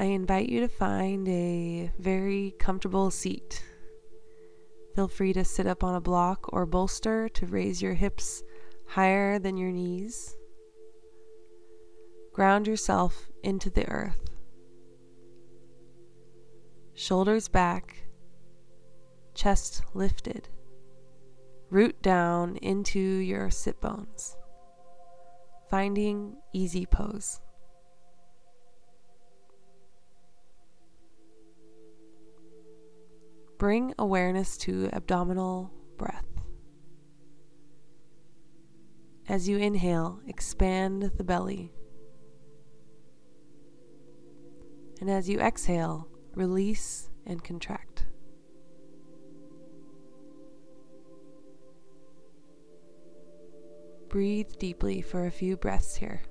I invite you to find a very comfortable seat. Feel free to sit up on a block or bolster to raise your hips higher than your knees. Ground yourself into the earth. Shoulders back, chest lifted. Root down into your sit bones. Finding easy pose. Bring awareness to abdominal breath. As you inhale, expand the belly. And as you exhale, release and contract. Breathe deeply for a few breaths here,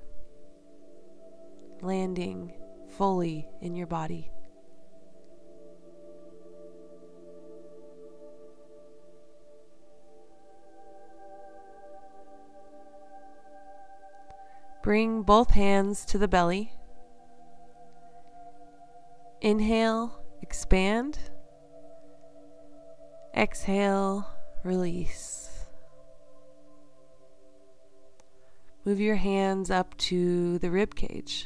landing fully in your body. Bring both hands to the belly. Inhale, expand. Exhale, release. Move your hands up to the rib cage.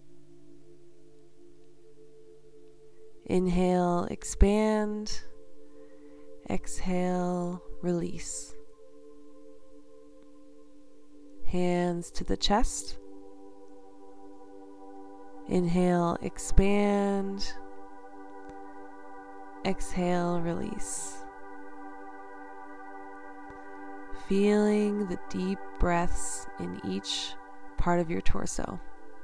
Inhale, expand. Exhale, release. Hands to the chest. Inhale, expand. Exhale, release. Feeling the deep breaths in each part of your torso.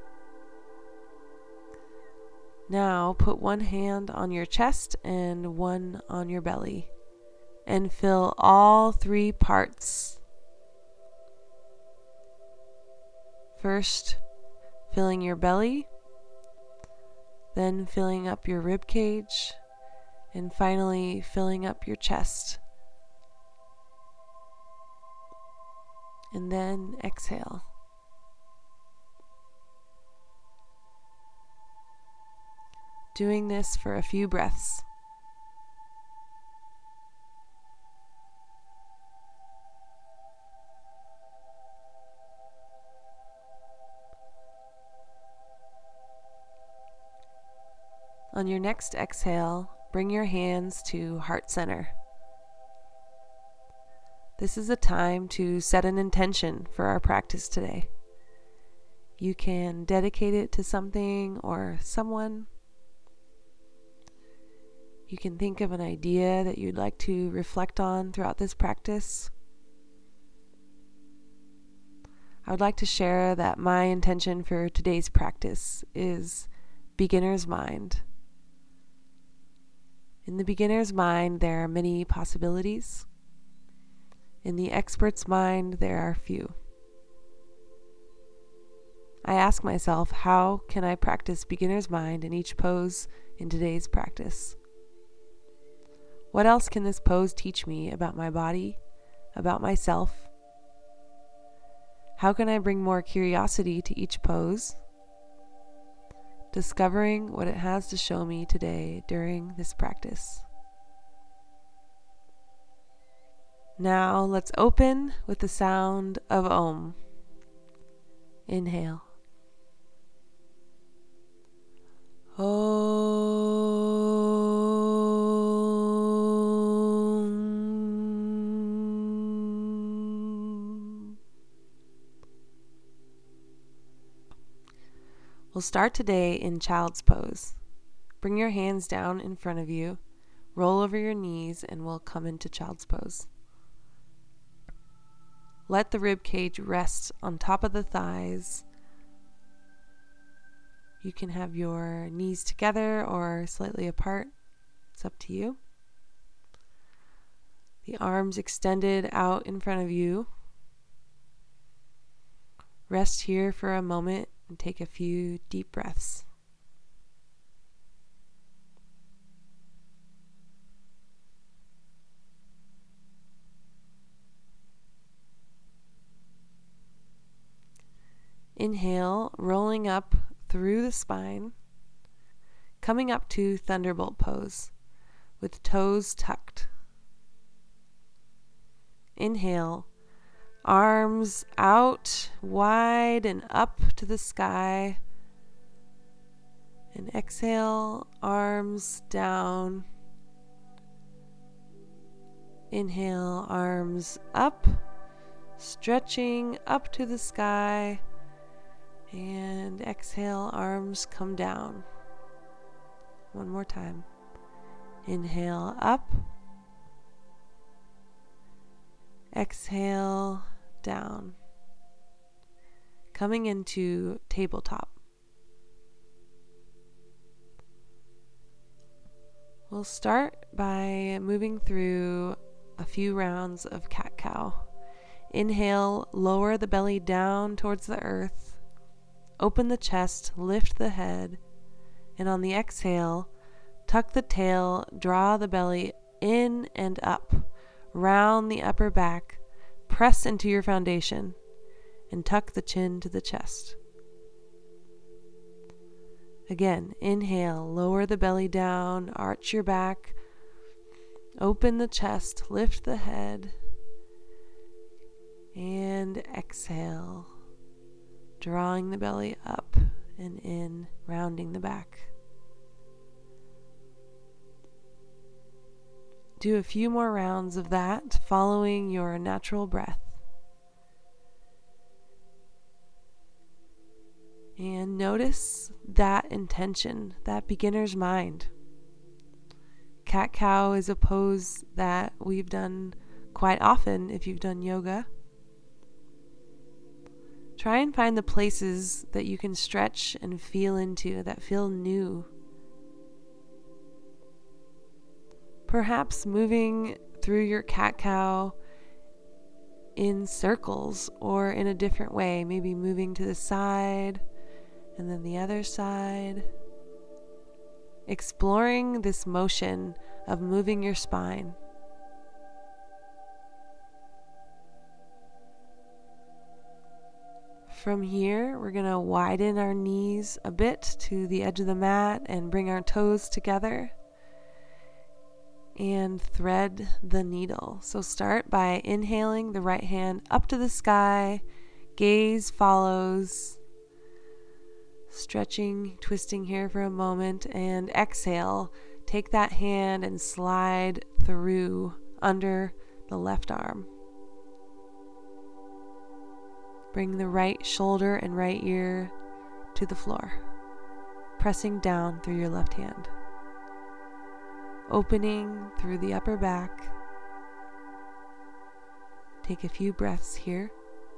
Now put one hand on your chest and one on your belly and fill all three parts. First, filling your belly, then filling up your rib cage, and finally filling up your chest. And then exhale. Doing this for a few breaths. On your next exhale, bring your hands to heart center. This is a time to set an intention for our practice today. You can dedicate it to something or someone. You can think of an idea that you'd like to reflect on throughout this practice. I would like to share that my intention for today's practice is beginner's mind. In the beginner's mind, there are many possibilities. In the expert's mind, there are few. I ask myself, how can I practice beginner's mind in each pose in today's practice? What else can this pose teach me about my body, about myself? How can I bring more curiosity to each pose? Discovering what it has to show me today during this practice. Now let's open with the sound of Om. Inhale. Om. We'll start today in child's pose. Bring your hands down in front of you, roll over your knees, and we'll come into child's pose. Let the rib cage rest on top of the thighs. You can have your knees together or slightly apart. It's up to you. The arms extended out in front of you. Rest here for a moment and take a few deep breaths. Inhale, rolling up through the spine. coming up to thunderbolt pose with toes tucked. Inhale, arms out wide and up to the sky. And exhale, arms down. Inhale, arms up, stretching up to the sky. And exhale, arms come down. One more time. Inhale, up. Exhale, down. Coming into tabletop. We'll start by moving through a few rounds of cat-cow. Inhale, lower the belly down towards the earth. Open the chest, lift the head. And on the exhale, tuck the tail, draw the belly in and up. Round the upper back, press into your foundation, and tuck the chin to the chest. Again, inhale, lower the belly down, arch your back, open the chest, lift the head, and exhale, drawing the belly up and in, rounding the back. Do a few more rounds of that, following your natural breath. And notice that intention, that beginner's mind. Cat-cow is a pose that we've done quite often if you've done yoga. Try and find the places that you can stretch and feel into, that feel new. Perhaps moving through your cat-cow in circles or in a different way, maybe moving to the side and then the other side. Exploring this motion of moving your spine. From here, we're going to widen our knees a bit to the edge of the mat and bring our toes together and thread the needle. So start by inhaling the right hand up to the sky, gaze follows, stretching, twisting here for a moment, and exhale, take that hand and slide through under the left arm. Bring the right shoulder and right ear to the floor, pressing down through your left hand. Opening through the upper back. Take a few breaths here.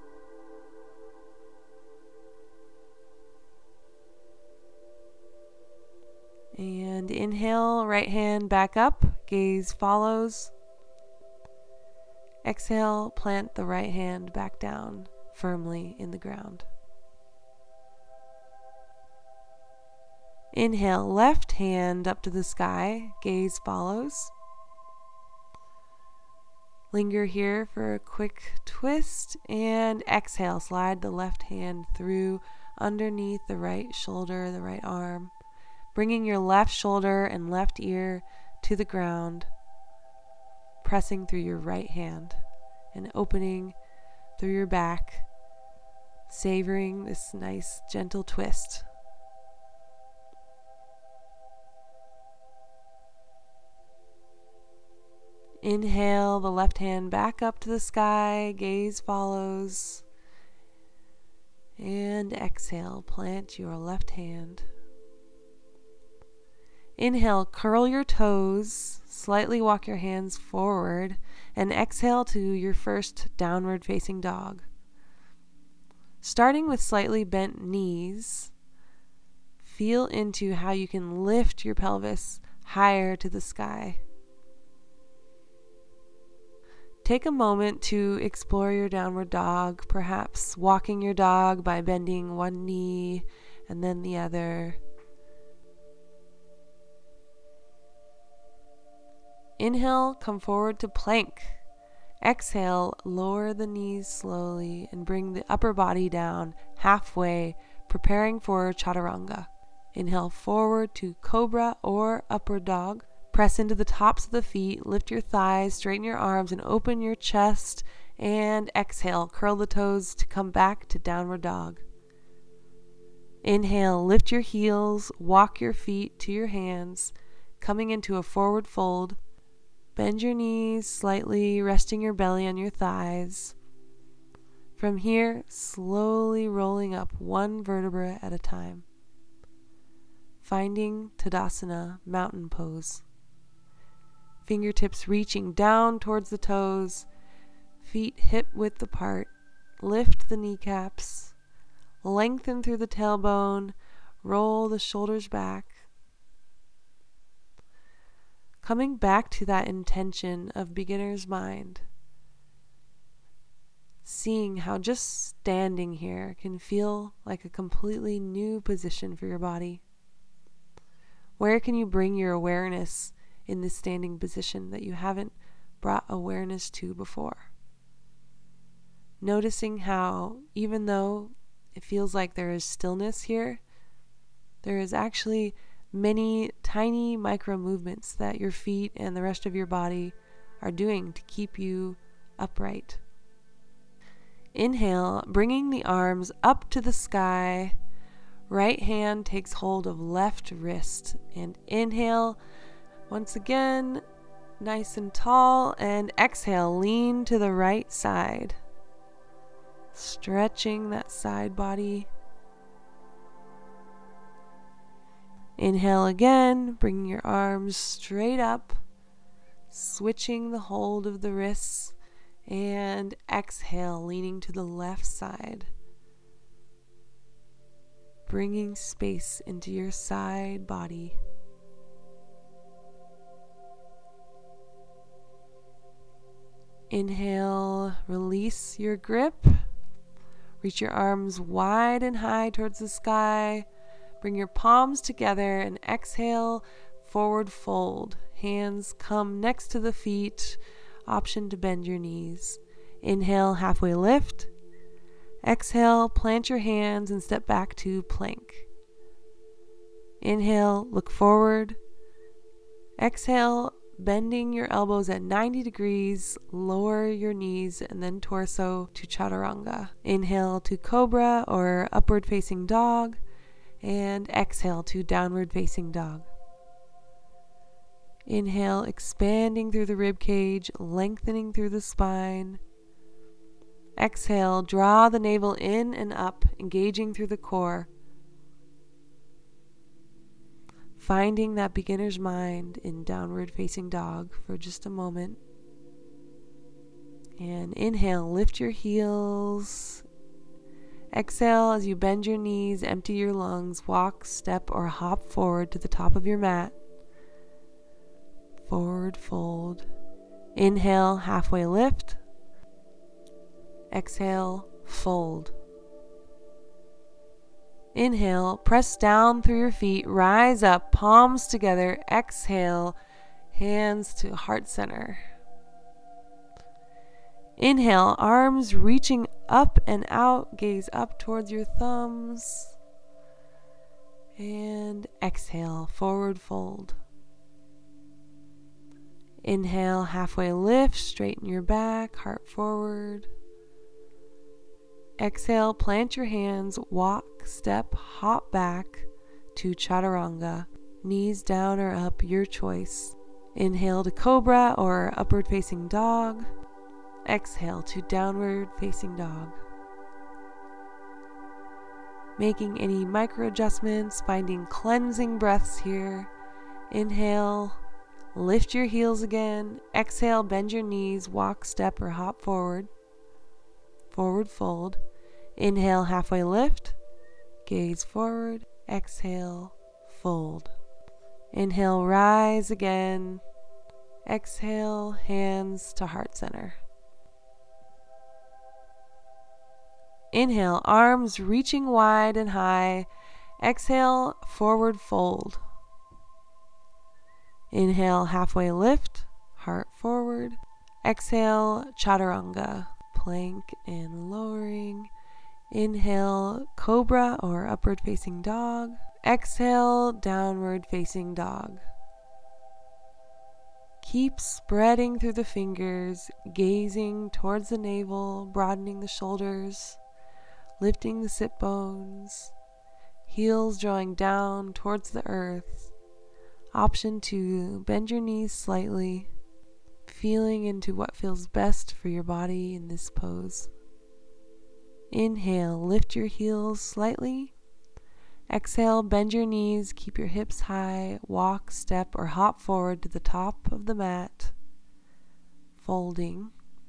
And inhale, right hand back up, gaze follows. Exhale, plant the right hand back down firmly in the ground. Inhale, left hand up to the sky, gaze follows. Linger here for a quick twist, and exhale, slide the left hand through underneath the right shoulder, the right arm, bringing your left shoulder and left ear to the ground, pressing through your right hand and opening through your back, savoring this nice gentle twist. Inhale the left hand back up to the sky, gaze follows. And exhale, plant your left hand. Inhale, curl your toes, slightly walk your hands forward, and exhale to your first downward facing dog. Starting with slightly bent knees, feel into how you can lift your pelvis higher to the sky. Take a moment to explore your downward dog, perhaps walking your dog by bending one knee and then the other. Inhale, come forward to plank. Exhale, lower the knees slowly and bring the upper body down halfway, preparing for chaturanga. Inhale forward to cobra or upward dog. Press into the tops of the feet, lift your thighs, straighten your arms, and open your chest. And exhale, curl the toes to come back to downward dog. Inhale, lift your heels, walk your feet to your hands, coming into a forward fold. Bend your knees slightly, resting your belly on your thighs. From here, slowly rolling up one vertebra at a time. Finding Tadasana, mountain pose. Fingertips reaching down towards the toes, feet hip width apart. Lift the kneecaps, lengthen through the tailbone, roll the shoulders back. Coming back to that intention of beginner's mind. Seeing how just standing here can feel like a completely new position for your body. Where can you bring your awareness in this standing position that you haven't brought awareness to before? Noticing how, even though it feels like there is stillness here, there is actually many tiny micro movements that your feet and the rest of your body are doing to keep you upright. Inhale, bringing the arms up to the sky. Right hand takes hold of left wrist. And inhale, once again, nice and tall. And exhale, lean to the right side. Stretching that side body. Inhale again, bringing your arms straight up, switching the hold of the wrists, and exhale, leaning to the left side, bringing space into your side body. Inhale, release your grip, reach your arms wide and high towards the sky. Bring your palms together and exhale, forward fold. Hands come next to the feet. Option to bend your knees. Inhale, halfway lift. Exhale, plant your hands and step back to plank. Inhale, look forward. Exhale, bending your elbows at 90 degrees. Lower your knees and then torso to chaturanga. Inhale to cobra or upward facing dog. And exhale to downward facing dog. Inhale, expanding through the rib cage, lengthening through the spine. Exhale, draw the navel in and up, engaging through the core. Finding that beginner's mind in downward facing dog for just a moment. And inhale, lift your heels. Exhale as you bend your knees, empty your lungs, walk, step, or hop forward to the top of your mat. Forward fold. Inhale, halfway lift. Exhale, fold. Inhale, press down through your feet, rise up, palms together. Exhale, hands to heart center. Inhale, arms reaching up and out, gaze up towards your thumbs. And exhale, forward fold. Inhale, halfway lift, straighten your back, heart forward. Exhale, plant your hands, walk, step, hop back to chaturanga. Knees down or up, your choice. Inhale to cobra or upward facing dog. Exhale to downward facing dog. Making any micro adjustments, finding cleansing breaths here. Inhale, lift your heels again. Exhale, bend your knees, walk, step, or hop forward. Forward fold. Inhale, halfway lift. Gaze forward. Exhale, fold. Inhale, rise again. Exhale, hands to heart center. Inhale, arms reaching wide and high. Exhale, forward fold. Inhale, halfway lift, heart forward. Exhale, chaturanga, plank and lowering. Inhale, cobra or upward facing dog. exhale, downward facing dog. Keep spreading through the fingers, gazing towards the navel, broadening the shoulders, lifting the sit bones, heels drawing down towards the earth. Option 2, bend your knees slightly, feeling into what feels best for your body in this pose. Inhale, lift your heels slightly. Exhale, bend your knees, keep your hips high, walk, step, or hop forward to the top of the mat, folding.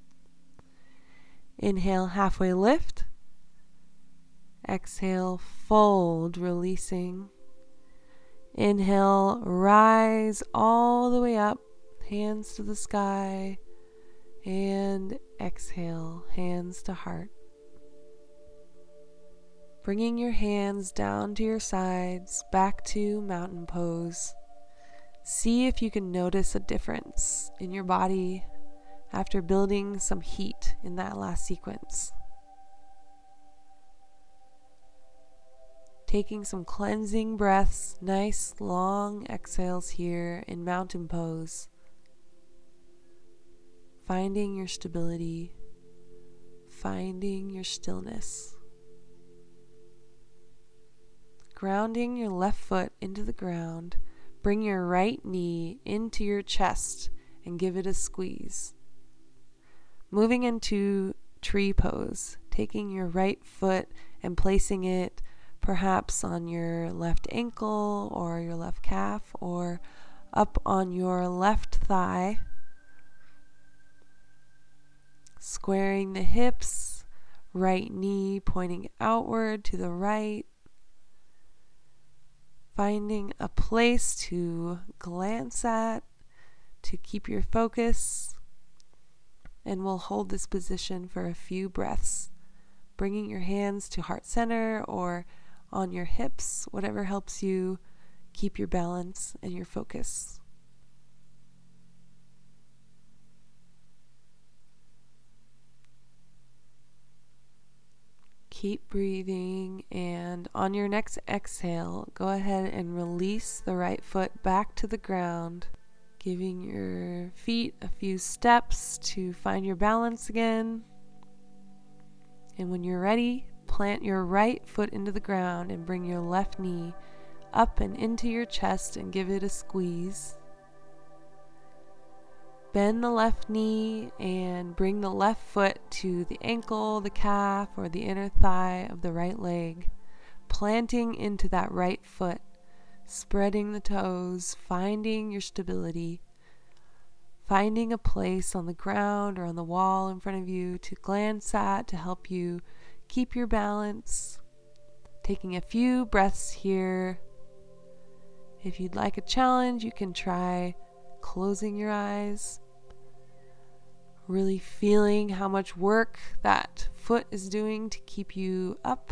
Inhale, halfway lift. Exhale, fold, releasing. Inhale, rise all the way up, hands to the sky, and exhale, hands to heart. Bringing your hands down to your sides, back to mountain pose. See if you can notice a difference in your body after building some heat in that last sequence. Taking some cleansing breaths, nice long exhales here in mountain pose. Finding your stability, finding your stillness. Grounding your left foot into the ground, bring your right knee into your chest and give it a squeeze. Moving into tree pose, taking your right foot and placing it perhaps on your left ankle or your left calf or up on your left thigh. Squaring the hips, right knee pointing outward to the right. Finding a place to glance at, to keep your focus, and we'll hold this position for a few breaths, bringing your hands to heart center or on your hips, whatever helps you keep your balance and your focus. Keep breathing, and on your next exhale, go ahead and release the right foot back to the ground, giving your feet a few steps to find your balance again. And when you're ready, plant your right foot into the ground and bring your left knee up and into your chest and give it a squeeze. Bend the left knee and bring the left foot to the ankle, the calf, or the inner thigh of the right leg, planting into that right foot, spreading the toes, finding your stability, finding a place on the ground or on the wall in front of you to glance at to help you keep your balance. Taking a few breaths here. If you'd like a challenge, you can try closing your eyes. Really feeling how much work that foot is doing to keep you up.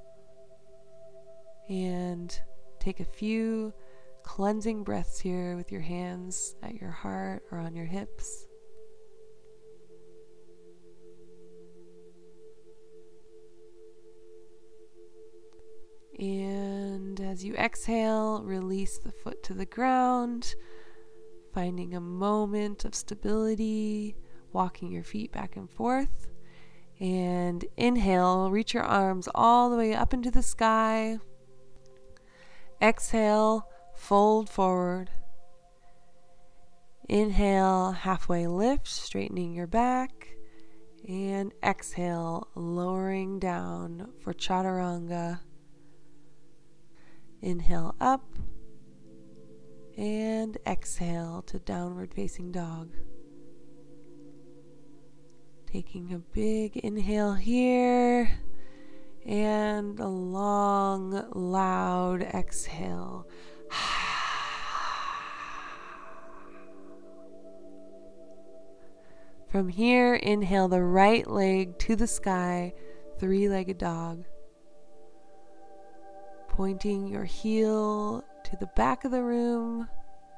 And take a few cleansing breaths here with your hands at your heart or on your hips. And as you exhale, release the foot to the ground, finding a moment of stability, walking your feet back and forth. And inhale, reach your arms all the way up into the sky. Exhale, fold forward. Inhale, halfway lift, straightening your back. And exhale, lowering down for chaturanga. Inhale up. And exhale to downward facing dog. Taking a big inhale here and a long, loud exhale. From here, inhale the right leg to the sky, three-legged dog. Pointing your heel to the back of the room.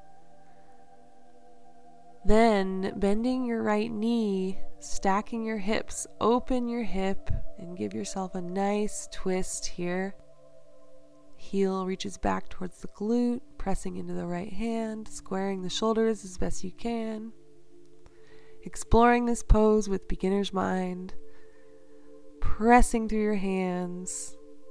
Then bending your right knee, stacking your hips, open your hip and give yourself a nice twist here. Heel reaches back towards the glute, pressing into the right hand, squaring the shoulders as best you can. Exploring this pose with beginner's mind, pressing through your hands.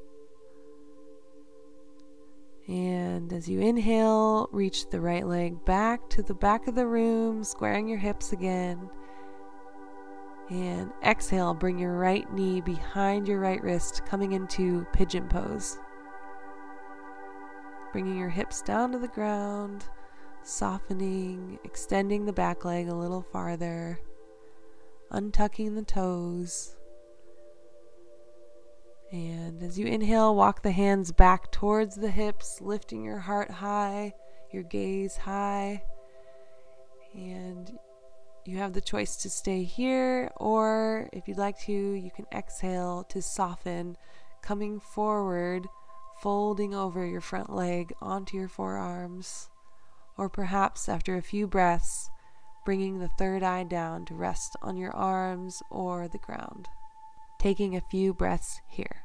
And as you inhale, reach the right leg back to the back of the room, squaring your hips again. And exhale, bring your right knee behind your right wrist, coming into pigeon pose. Bringing your hips down to the ground, softening, extending the back leg a little farther, untucking the toes. And as you inhale, walk the hands back towards the hips, lifting your heart high, your gaze high. And you have the choice to stay here, or if you'd like to, you can exhale to soften, coming forward, folding over your front leg onto your forearms. Or perhaps after a few breaths, bringing the third eye down to rest on your arms or the ground. Taking a few breaths here.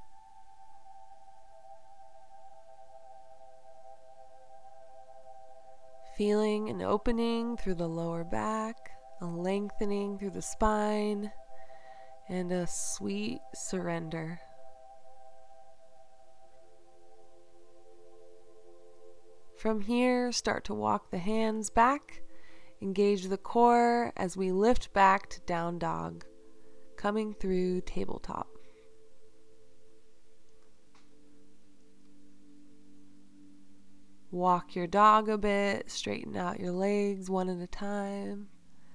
Feeling an opening through the lower back, a lengthening through the spine, and a sweet surrender. From here, start to walk the hands back, engage the core as we lift back to down dog, coming through tabletop. Walk your dog a bit, straighten out your legs one at a time.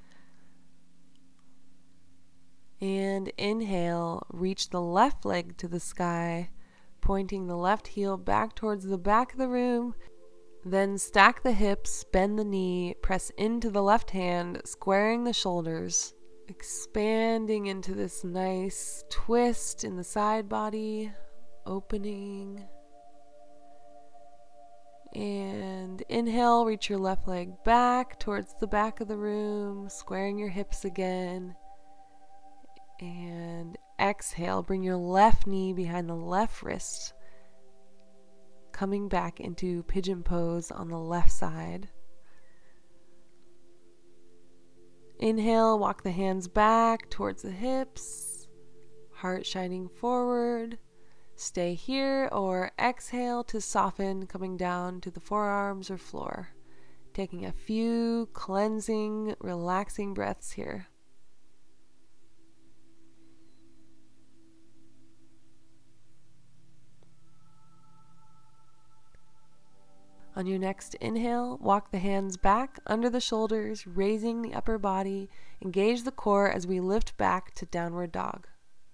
And inhale, reach the left leg to the sky, pointing the left heel back towards the back of the room. Then stack the hips, bend the knee, press into the left hand, squaring the shoulders, expanding into this nice twist in the side body, opening. And inhale, reach your left leg back towards the back of the room, squaring your hips again. And exhale, bring your left knee behind the left wrist, coming back into pigeon pose on the left side. Inhale, walk the hands back towards the hips, heart shining forward. Stay here, or exhale to soften, coming down to the forearms or floor. Taking a few cleansing, relaxing breaths here. On your next inhale, walk the hands back under the shoulders, raising the upper body. Engage the core as we lift back to downward dog.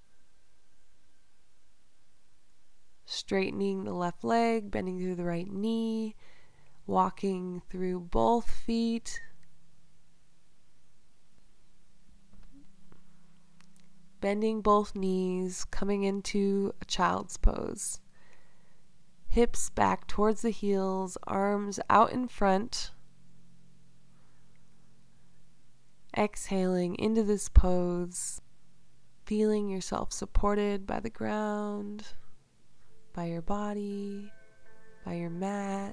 Straightening the left leg, bending through the right knee, walking through both feet. Bending both knees, coming into a child's pose. Hips back towards the heels, arms out in front. Exhaling into this pose, feeling yourself supported by the ground, by your body, by your mat.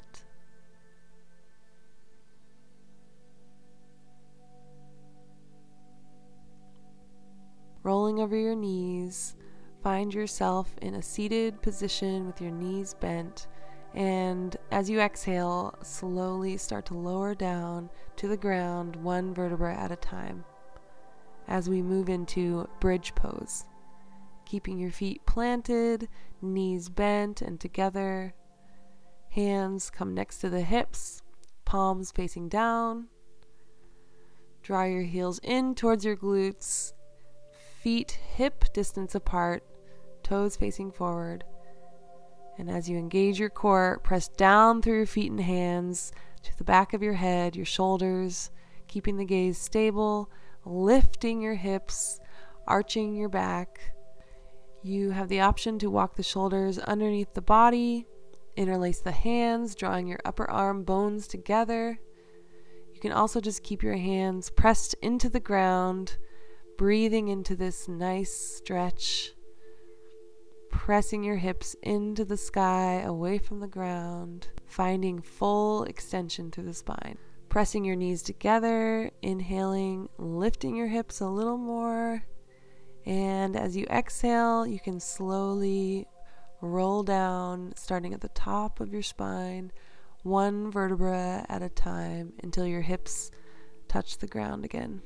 Rolling over your knees, find yourself in a seated position with your knees bent, and as you exhale, slowly start to lower down to the ground one vertebra at a time as we move into bridge pose. Keeping your feet planted, knees bent and together. Hands come next to the hips, palms facing down. Draw your heels in towards your glutes, feet hip distance apart, toes facing forward. And as you engage your core, press down through your feet and hands to the back of your head, your shoulders, keeping the gaze stable, lifting your hips, arching your back. You have the option to walk the shoulders underneath the body, interlace the hands, drawing your upper arm bones together. You can also just keep your hands pressed into the ground, breathing into this nice stretch, pressing your hips into the sky, away from the ground, finding full extension through the spine. Pressing your knees together, inhaling, lifting your hips a little more. And as you exhale, you can slowly roll down, starting at the top of your spine, one vertebra at a time until your hips touch the ground again.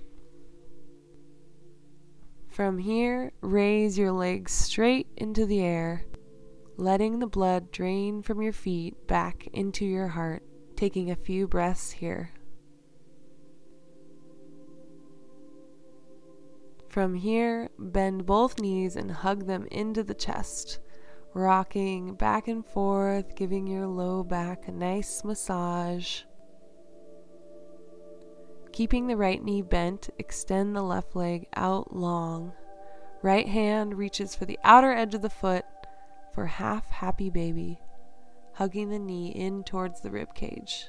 From here, raise your legs straight into the air, letting the blood drain from your feet back into your heart, taking a few breaths here. From here, bend both knees and hug them into the chest, rocking back and forth, giving your low back a nice massage. Keeping the right knee bent, extend the left leg out long. Right hand reaches for the outer edge of the foot for half happy baby, hugging the knee in towards the rib cage.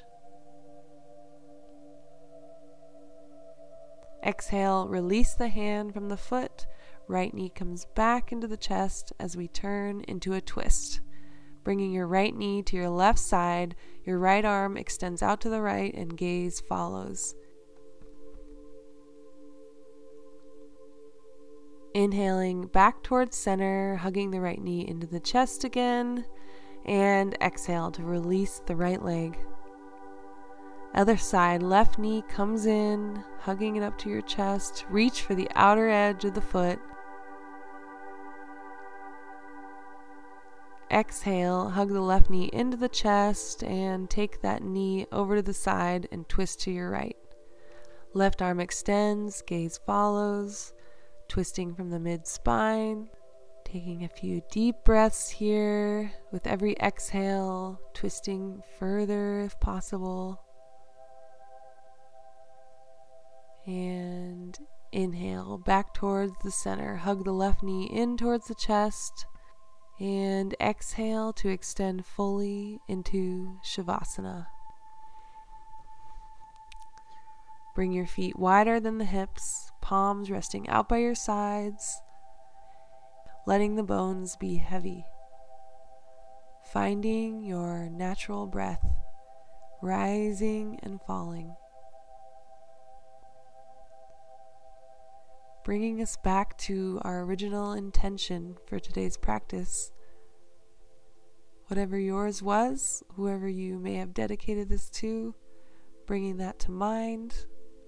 Exhale, release the hand from the foot. Right knee comes back into the chest as we turn into a twist. Bringing your right knee to your left side, your right arm extends out to the right and gaze follows. Inhaling back towards center, hugging the right knee into the chest again, and exhale to release the right leg. Other side, left knee comes in, hugging it up to your chest. Reach for the outer edge of the foot. Exhale, hug the left knee into the chest and take that knee over to the side and twist to your right. Left arm extends, gaze follows, twisting from the mid-spine. Taking a few deep breaths here with every exhale, twisting further if possible. And inhale back towards the center. Hug the left knee in towards the chest. And exhale to extend fully into Shavasana. Bring your feet wider than the hips, palms resting out by your sides, letting the bones be heavy. Finding your natural breath, rising and falling. Bringing us back to our original intention for today's practice. Whatever yours was, whoever you may have dedicated this to, bringing that to mind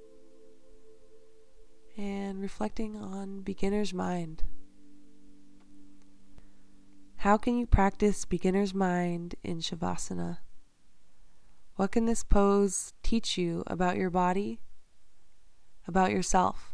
and reflecting on beginner's mind. How can you practice beginner's mind in Shavasana? What can this pose teach you about your body, about yourself?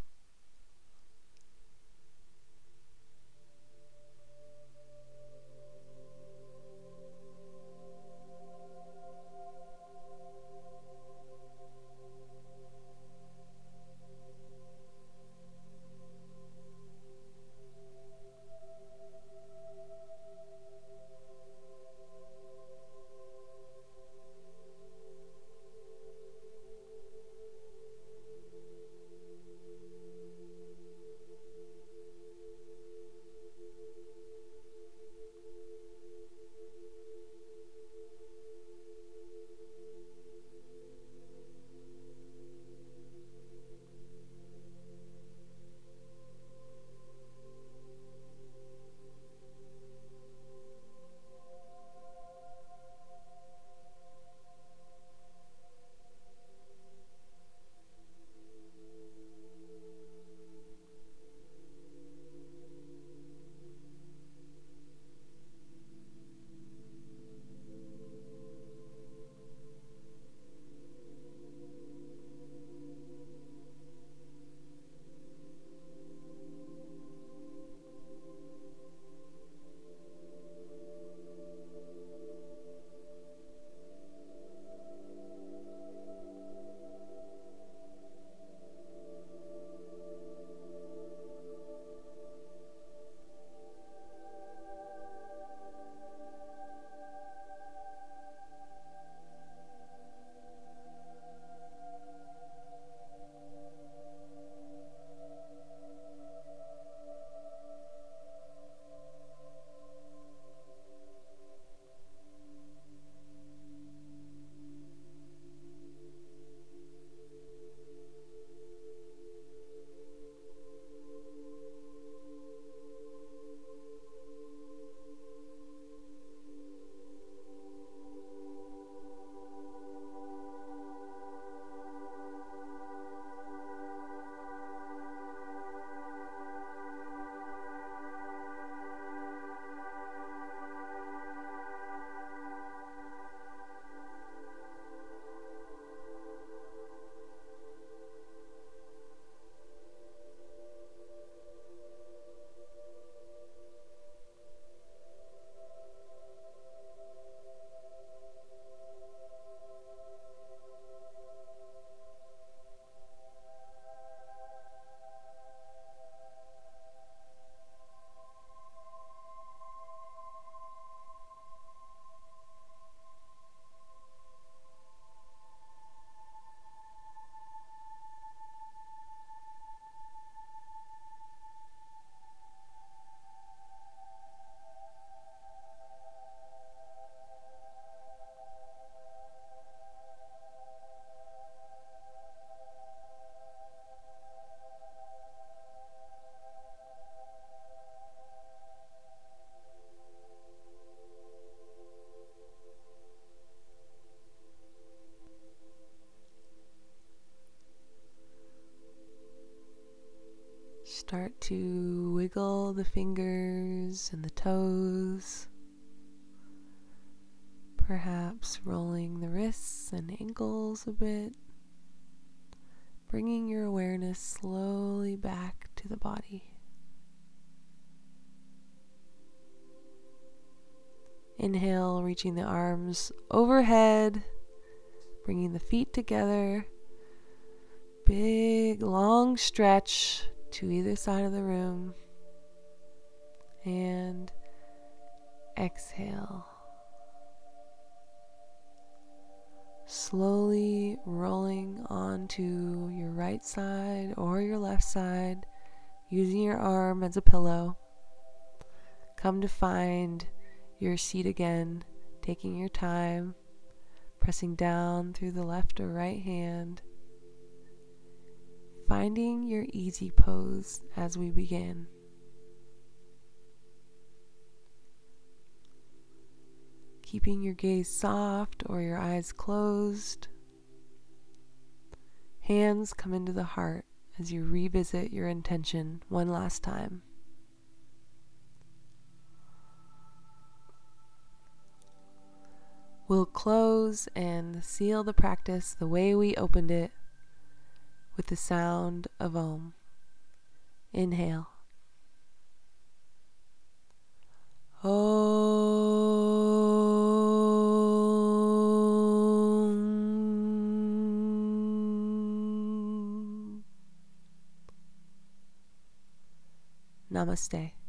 Start to wiggle the fingers and the toes, perhaps rolling the wrists and ankles a bit, bringing your awareness slowly back to the body. Inhale, reaching the arms overhead, bringing the feet together. Big, long stretch to either side of the room. And exhale. Slowly rolling onto your right side or your left side, using your arm as a pillow. Come to find your seat again, taking your time, pressing down through the left or right hand, finding your easy pose as we begin. Keeping your gaze soft or your eyes closed. Hands come into the heart as you revisit your intention one last time. We'll close and seal the practice the way we opened it with the sound of Om. Inhale. Om. Namaste.